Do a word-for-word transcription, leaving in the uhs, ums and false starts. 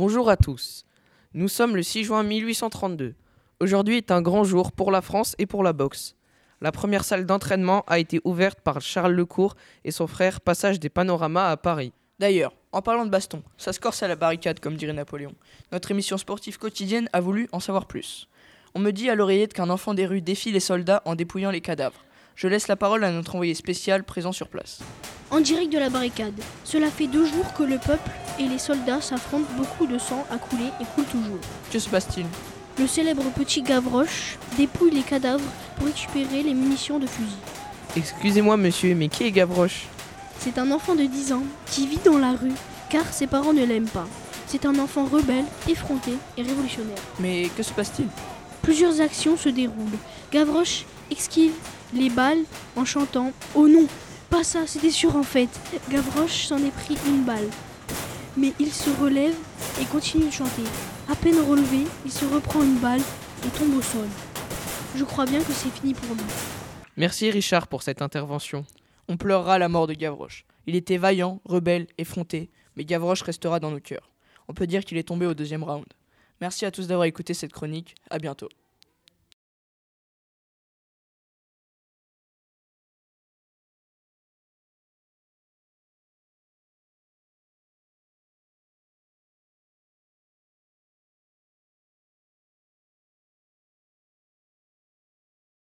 Bonjour à tous. Nous sommes le six juin mille huit cent trente-deux. Aujourd'hui est un grand jour pour la France et pour la boxe. La première salle d'entraînement a été ouverte par Charles Lecourt et son frère Passage des Panoramas à Paris. D'ailleurs, en parlant de baston, ça se corse à la barricade comme dirait Napoléon. Notre émission sportive quotidienne a voulu en savoir plus. On me dit à l'oreillette qu'un enfant des rues défie les soldats en dépouillant les cadavres. Je laisse la parole à notre envoyé spécial présent sur place. En direct de la barricade, cela fait deux jours que le peuple et les soldats s'affrontent, beaucoup de sang a coulé et coule toujours. Que se passe-t-il ? Le célèbre petit Gavroche dépouille les cadavres pour récupérer les munitions de fusil. Excusez-moi monsieur, mais qui est Gavroche ? C'est un enfant de dix ans qui vit dans la rue car ses parents ne l'aiment pas. C'est un enfant rebelle, effronté et révolutionnaire. Mais que se passe-t-il ? Plusieurs actions se déroulent. Gavroche esquive les balles en chantant « Oh non, pas ça, c'était sûr en fait !» Gavroche s'en est pris une balle. Mais il se relève et continue de chanter. À peine relevé, il se reprend une balle et tombe au sol. Je crois bien que c'est fini pour lui. Merci Richard pour cette intervention. On pleurera la mort de Gavroche. Il était vaillant, rebelle, effronté, mais Gavroche restera dans nos cœurs. On peut dire qu'il est tombé au deuxième round. Merci à tous d'avoir écouté cette chronique. À bientôt.